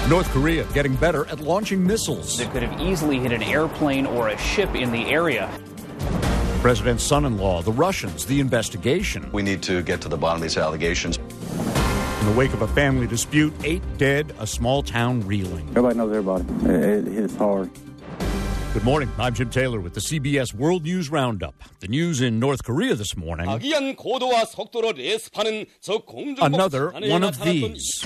North Korea getting better at launching missiles. It could have easily hit an airplane or a ship in the area. President's son-in-law, the Russians, the investigation. We need to get to the bottom of these allegations. In the wake of a family dispute, 8 dead, a small town reeling. Everybody knows everybody. It hits hard. Good morning. I'm Jim Taylor with the CBS World News Roundup. The news in North Korea this morning. Another one of these.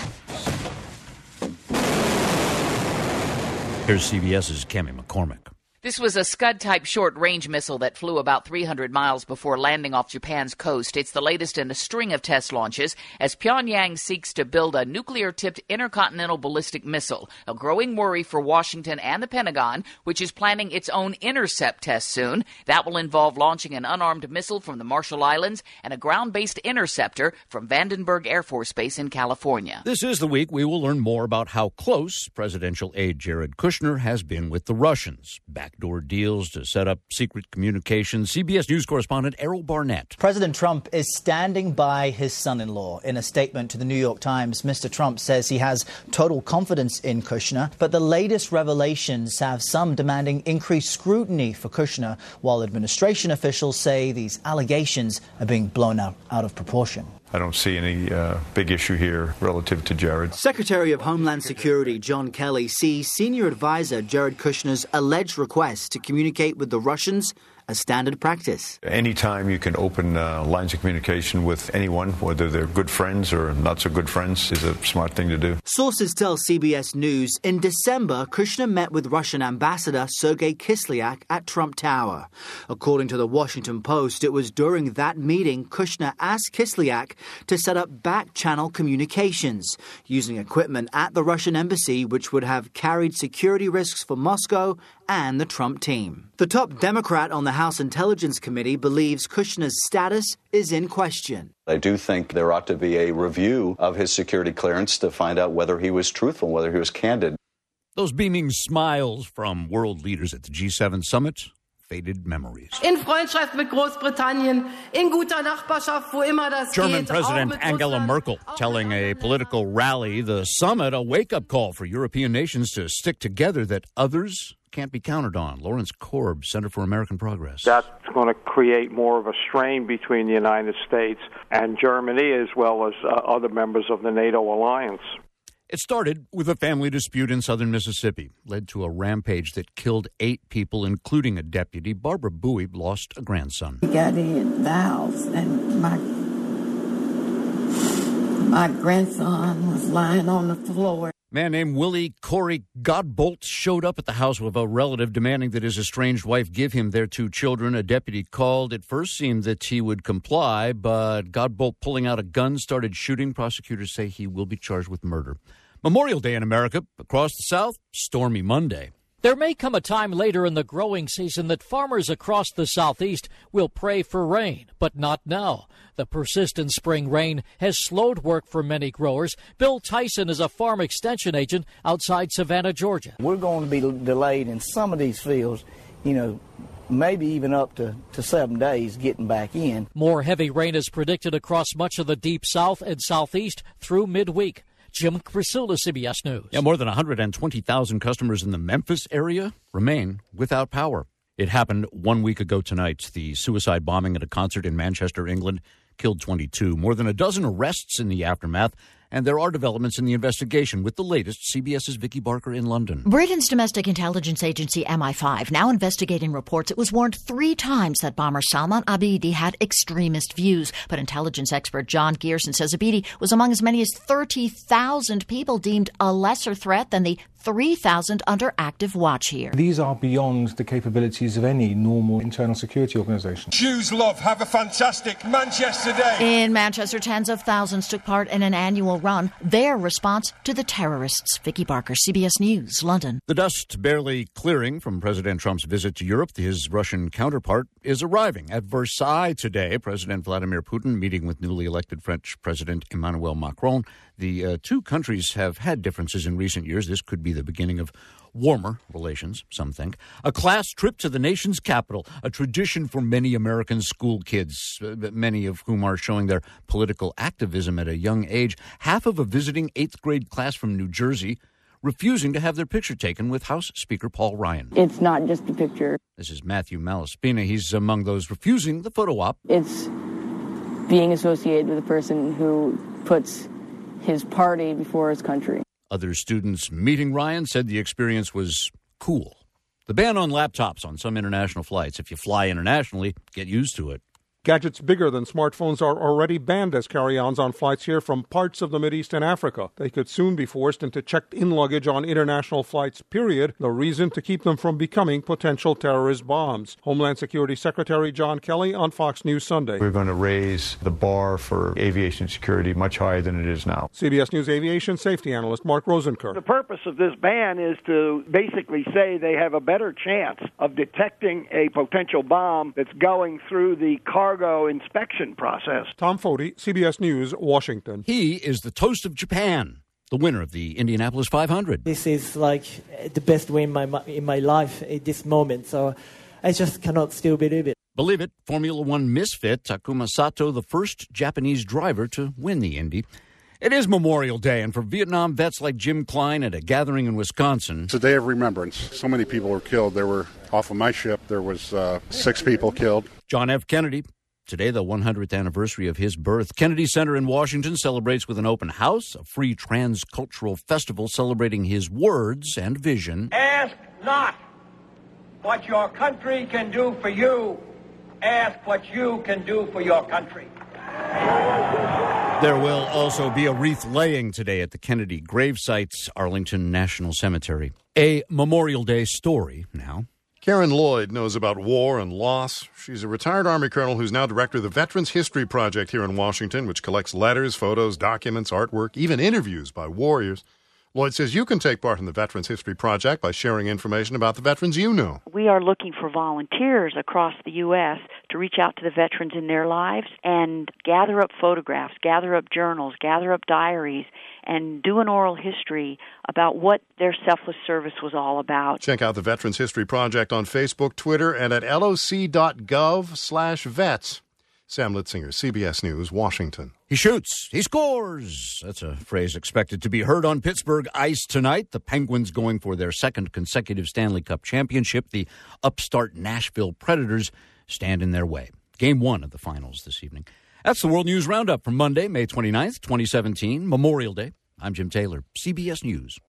Here's CBS's Cami McCormick. This was a Scud-type short-range missile that flew about 300 miles before landing off Japan's coast. It's the latest in a string of test launches as Pyongyang seeks to build a nuclear-tipped intercontinental ballistic missile, a growing worry for Washington and the Pentagon, which is planning its own intercept test soon. That will involve launching an unarmed missile from the Marshall Islands and a ground-based interceptor from Vandenberg Air Force Base in California. This is the week we will learn more about how close presidential aide Jared Kushner has been with the Russians. Backdoor deals to set up secret communications. CBS News correspondent Errol Barnett. President Trump is standing by his son-in-law. In a statement to the New York Times, Mr. Trump says he has total confidence in Kushner, but the latest revelations have some demanding increased scrutiny for Kushner, while administration officials say these allegations are being blown out of proportion. I don't see any big issue here relative to Jared. Secretary of Homeland Security John Kelly sees senior advisor Jared Kushner's alleged request to communicate with the Russians as standard practice. Anytime you can open lines of communication with anyone, whether they're good friends or not so good friends, is a smart thing to do. Sources tell CBS News in December, Kushner met with Russian Ambassador Sergei Kislyak at Trump Tower. According to the Washington Post, it was during that meeting Kushner asked Kislyak to set up back-channel communications using equipment at the Russian embassy, which would have carried security risks for Moscow and the Trump team. The top Democrat on the House Intelligence Committee believes Kushner's status is in question. I do think there ought to be a review of his security clearance to find out whether he was truthful, whether he was candid. Those beaming smiles from world leaders at the G7 summit. Faded memories. In Freundschaft mit Großbritannien, in guter Nachbarschaft, wo immer das German geht, President Angela Merkel telling a political rally, the summit, a wake-up call for European nations to stick together, that others can't be counted on. Lawrence Korb, Center for American Progress. That's going to create more of a strain between the United States and Germany, as well as other members of the NATO alliance. It started with a family dispute in southern Mississippi, led to a rampage that killed 8 people, including a deputy. Barbara Bowie lost a grandson. We got in the house, and my grandson was lying on the floor. A man named Willie Corey Godbolt showed up at the house with a relative demanding that his estranged wife give him their 2 children. A deputy called. It first seemed that he would comply, but Godbolt, pulling out a gun, started shooting. Prosecutors say he will be charged with murder. Memorial Day in America. Across the South, stormy Monday. There may come a time later in the growing season that farmers across the Southeast will pray for rain, but not now. The persistent spring rain has slowed work for many growers. Bill Tyson is a farm extension agent outside Savannah, Georgia. We're going to be delayed in some of these fields, maybe even up to 7 days getting back in. More heavy rain is predicted across much of the deep South and Southeast through midweek. Jim Crisula, CBS News. Yeah, more than 120,000 customers in the Memphis area remain without power. It happened 1 week ago tonight. The suicide bombing at a concert in Manchester, England, killed 22. More than a dozen arrests in the aftermath. And there are developments in the investigation with the latest. CBS's Vicky Barker in London. Britain's domestic intelligence agency MI5 now investigating reports. It was warned 3 times that bomber Salman Abedi had extremist views. But intelligence expert John Gearson says Abedi was among as many as 30,000 people deemed a lesser threat than the 3,000 under active watch here. These are beyond the capabilities of any normal internal security organisation. Choose love. Have a fantastic Manchester Day. In Manchester, tens of thousands took part in an annual run. Their response to the terrorists. Vicky Barker, CBS News, London. The dust barely clearing from President Trump's visit to Europe. His Russian counterpart is arriving at Versailles today. President Vladimir Putin meeting with newly elected French President Emmanuel Macron. The 2 countries have had differences in recent years. This could be the beginning of warmer relations, some think. A class trip to the nation's capital, a tradition for many American school kids, many of whom are showing their political activism at a young age. Half of a visiting 8th grade class from New Jersey refusing to have their picture taken with House Speaker Paul Ryan. It's not just a picture. This is Matthew Malaspina. He's among those refusing the photo op. It's being associated with a person who puts his party before his country. Other students meeting Ryan said the experience was cool. The ban on laptops on some international flights. If you fly internationally, get used to it. Gadgets bigger than smartphones are already banned as carry-ons on flights here from parts of the Mideast and Africa. They could soon be forced into checked-in luggage on international flights, period. The reason to keep them from becoming potential terrorist bombs. Homeland Security Secretary John Kelly on Fox News Sunday. We're going to raise the bar for aviation security much higher than it is now. CBS News aviation safety analyst Mark Rosenkirk. The purpose of this ban is to basically say they have a better chance of detecting a potential bomb that's going through the cargo inspection process. Tom Foti, CBS News, Washington. He is the toast of Japan, the winner of the Indianapolis 500. This is like the best win in my life at this moment, so I just cannot still believe it. Believe it, Formula One misfit Takuma Sato, the first Japanese driver to win the Indy. It is Memorial Day, and for Vietnam vets like Jim Klein at a gathering in Wisconsin. It's a day of remembrance. So many people were killed. There were, off of my ship, there was 6 people killed. John F. Kennedy. Today, the 100th anniversary of his birth. Kennedy Center in Washington celebrates with an open house, a free transcultural festival celebrating his words and vision. Ask not what your country can do for you. Ask what you can do for your country. There will also be a wreath laying today at the Kennedy gravesite's Arlington National Cemetery. A Memorial Day story now. Karen Lloyd knows about war and loss. She's a retired Army colonel who's now director of the Veterans History Project here in Washington, which collects letters, photos, documents, artwork, even interviews by warriors. Lloyd says you can take part in the Veterans History Project by sharing information about the veterans you know. We are looking for volunteers across the U.S. to reach out to the veterans in their lives and gather up photographs, gather up journals, gather up diaries, and do an oral history about what their selfless service was all about. Check out the Veterans History Project on Facebook, Twitter, and at loc.gov/vets. Sam Litzinger, CBS News, Washington. He shoots. He scores. That's a phrase expected to be heard on Pittsburgh ice tonight. The Penguins going for their second consecutive Stanley Cup championship. The upstart Nashville Predators stand in their way. Game 1 of the finals this evening. That's the World News Roundup for Monday, May 29th, 2017, Memorial Day. I'm Jim Taylor, CBS News.